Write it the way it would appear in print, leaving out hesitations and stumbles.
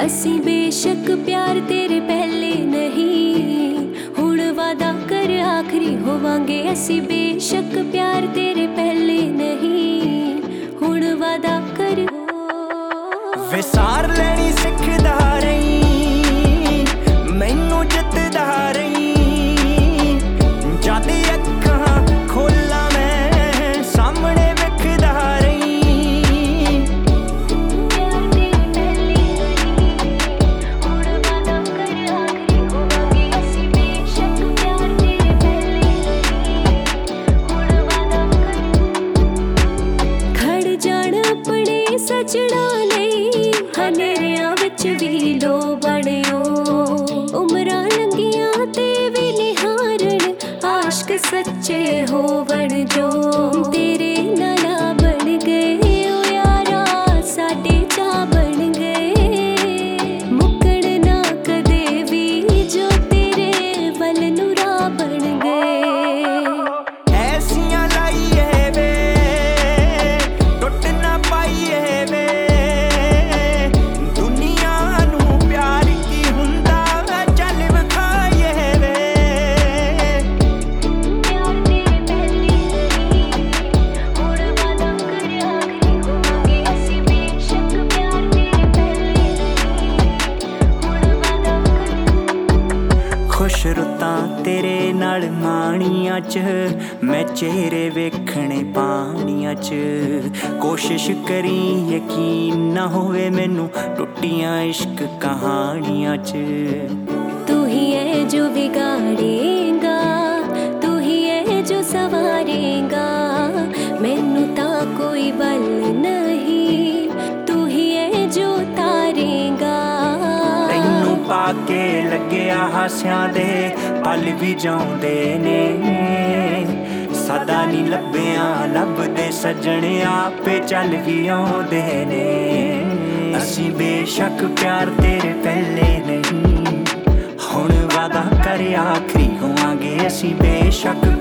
ਅਸੀਂ बेशक प्यार तेरे पहले नहीं हुण वादा कर आखरी होवांगे ਅਸੀਂ बेशक प्यार तेरे पहले नहीं हुण वादा कर विसार लेनी सिखदा रही मैनू जितदा रही जद अखां खोला मैं सामने विखदा रही खड़ जाण अपने सजड़ा नहीं हनेरियां विच भी लो बणियो उमरां लंघियां ते भी निहारण आशिक सच्चे होवण जो तेरे नाला बन गए ओ यारा साडे चा बन गए मुकण ना कदे भी जो तेरे वल नूरा बन गए ऐसियां लाइए वे टुट ना पाइए वे दुनिया नू प्यार की हुंदा चल विखाइए वे प्यार तेरे पहले हुण वादा कर आखरी होवांगे ਅਸੀਂ बेशक प्यार तेरे पहले हुण वादा कर खुश रुतां तेरे नाल माणियां च मैं चेहरे वेखणे पाणियां च कोशिश करी यकीन ना होवे मैनू टुटियां इश्क कहानियां च तू ही है जो बिगाड़ेगा तू ही है जो सवारेगा मैनू तां कोई बल नहीं तू ही है जो तारेगा तैनू पाके लग्गिया हासियां दे पल भी जाउंदे ने सदा नी लब्बियां लभदे सजने आपे चल भी आउंदे ने असीं बेशक प्यार तेरे पहले नहीं हुण वादा कर आखरी होवांगे असीं बेशक